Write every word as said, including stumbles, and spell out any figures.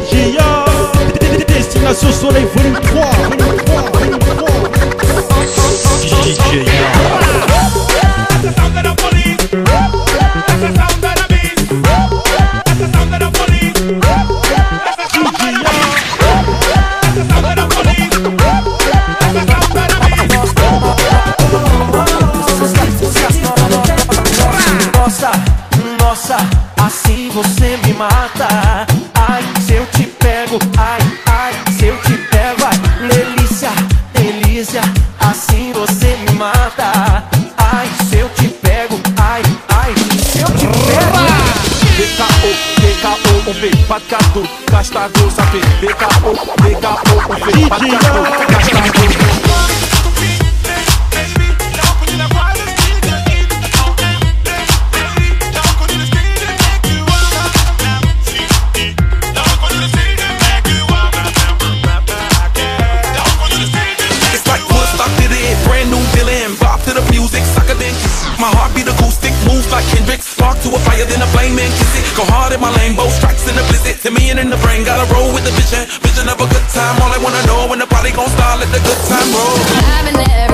D J A, Destination Soleil volume trois, volume trois, volume trois. D J A. Nossa, nossa, assim você me mata. Ai, se eu te pego, ai, ai, se eu te pego, ai, delícia, delícia, assim você me mata. Ai, se eu te pego, ai, ai, se eu te pego. D K O, D K O, on fait pas de cadeau, cache ta go, ça fait D K O, D K O, on fait pas de cadeau, cache ta go. My heartbeat acoustic, moves like Kendrick. Spark to a fire, then a flame and kiss it. Go hard in my lane, both strikes in the blizzard. Ten million in the brain, gotta roll with the vision. Vision of a good time, all I wanna know when the party gon' start, let the good time roll.